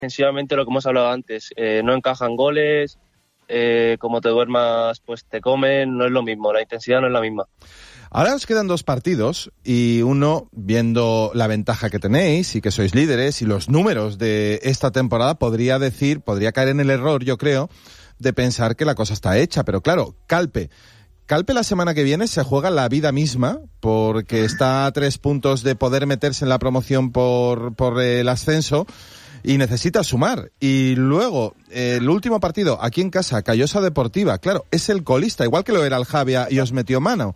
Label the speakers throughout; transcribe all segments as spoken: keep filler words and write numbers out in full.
Speaker 1: defensivamente lo que hemos hablado antes, eh, no encajan goles, eh, como te duermas pues te comen, no es lo mismo, la intensidad no es la misma.
Speaker 2: Ahora os quedan dos partidos y uno, viendo la ventaja que tenéis y que sois líderes y los números de esta temporada, podría decir, podría caer en el error, yo creo, de pensar que la cosa está hecha. Pero claro, Calpe. Calpe la semana que viene se juega la vida misma porque está a tres puntos de poder meterse en la promoción por, por el ascenso y necesita sumar. Y luego, eh, el último partido, aquí en casa, Callosa Deportiva, claro, es el colista, igual que lo era el Javia y os metió mano.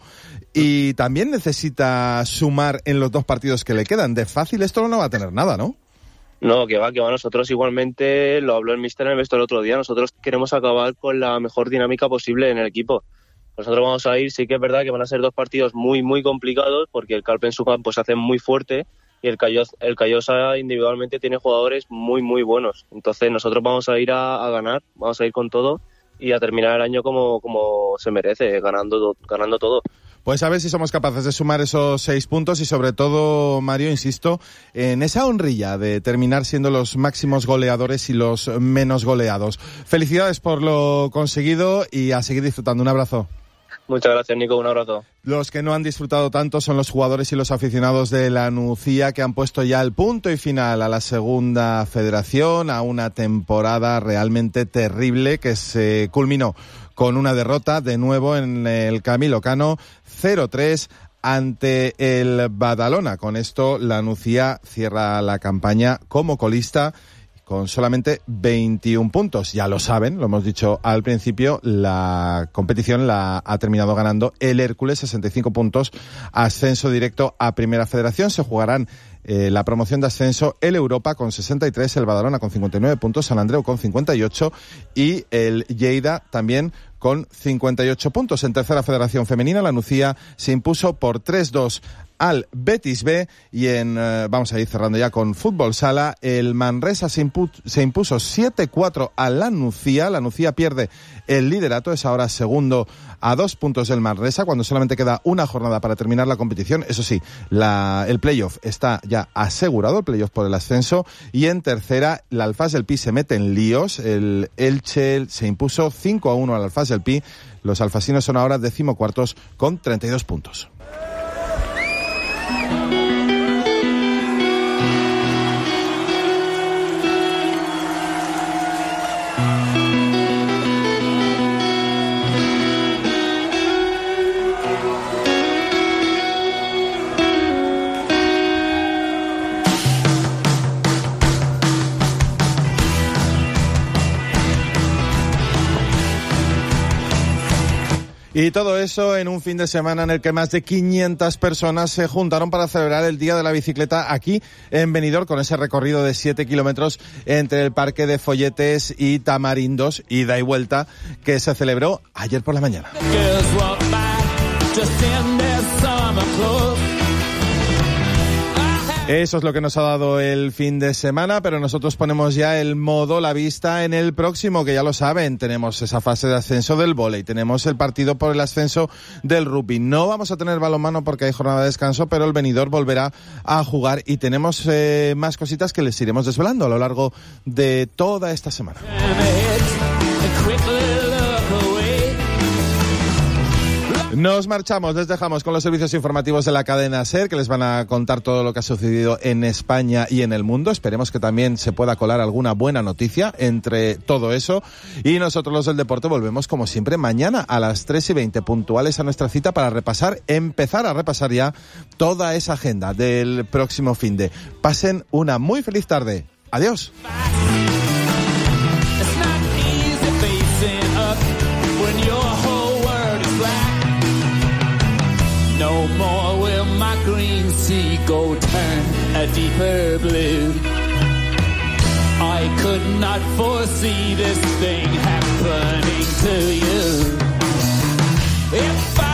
Speaker 2: Y también necesita sumar en los dos partidos que le quedan. De fácil esto no va a tener nada, ¿no?
Speaker 1: No, que va, que va. Nosotros igualmente, lo habló el míster en el vestuario el otro día, nosotros queremos acabar con la mejor dinámica posible en el equipo. Nosotros vamos a ir, sí que es verdad que van a ser dos partidos muy, muy complicados, porque el Calpe en su campo se hace muy fuerte, y el Callosa, el Callosa individualmente tiene jugadores muy, muy buenos. Entonces nosotros vamos a ir a, a ganar, vamos a ir con todo y a terminar el año como, como se merece, ganando, ganando todo.
Speaker 2: Pues a ver si somos capaces de sumar esos seis puntos y sobre todo, Mario, insisto, en esa honrilla de terminar siendo los máximos goleadores y los menos goleados. Felicidades por lo conseguido y a seguir disfrutando. Un abrazo.
Speaker 1: Muchas gracias, Nico, un abrazo.
Speaker 2: Los que no han disfrutado tanto son los jugadores y los aficionados de la Nucía, que han puesto ya el punto y final a la segunda federación, a una temporada realmente terrible que se culminó con una derrota de nuevo en el Camilo Cano, cero tres ante el Badalona. Con esto la Nucía cierra la campaña como colista con solamente veintiún puntos. Ya lo saben, lo hemos dicho al principio, la competición la ha terminado ganando el Hércules, sesenta y cinco puntos, ascenso directo a Primera Federación. Se jugarán eh, la promoción de ascenso, el Europa con sesenta y tres, el Badalona con cincuenta y nueve puntos, San Andreu con cincuenta y ocho y el Lleida también con cincuenta y ocho puntos. En Tercera Federación Femenina, la Nucía se impuso por tres dos al Betis B y en, eh, vamos a ir cerrando ya con Fútbol Sala, el Manresa se, impu- se impuso siete cuatro a la Nucía. La Nucía pierde el liderato, es ahora segundo a dos puntos del Manresa cuando solamente queda una jornada para terminar la competición. Eso sí, la, el playoff está ya asegurado, el playoff por el ascenso, y en tercera la Alfás del Pi se mete en líos. El Elche se impuso cinco a uno al Alfás del Pi. Los alfasinos son ahora decimocuartos con treinta y dos puntos. Y todo eso en un fin de semana en el que más de quinientas personas se juntaron para celebrar el Día de la Bicicleta aquí en Benidorm, con ese recorrido de siete kilómetros entre el Parque de Folletes y Tamarindos, ida y vuelta, que se celebró ayer por la mañana. Eso es lo que nos ha dado el fin de semana, pero nosotros ponemos ya el modo, la vista en el próximo, que ya lo saben, tenemos esa fase de ascenso del vóley, tenemos el partido por el ascenso del rugby. No vamos a tener balonmano porque hay jornada de descanso, pero el Benidorm volverá a jugar y tenemos eh, más cositas que les iremos desvelando a lo largo de toda esta semana. Nos marchamos, les dejamos con los servicios informativos de la cadena SER, que les van a contar todo lo que ha sucedido en España y en el mundo. Esperemos que también se pueda colar alguna buena noticia entre todo eso. Y nosotros los del deporte volvemos como siempre mañana a las tres y veinte, puntuales a nuestra cita, para repasar, empezar a repasar ya toda esa agenda del próximo finde. Pasen una muy feliz tarde. Adiós.
Speaker 3: No more will my green sea go turn a deeper blue. I could not foresee this thing happening to you. If I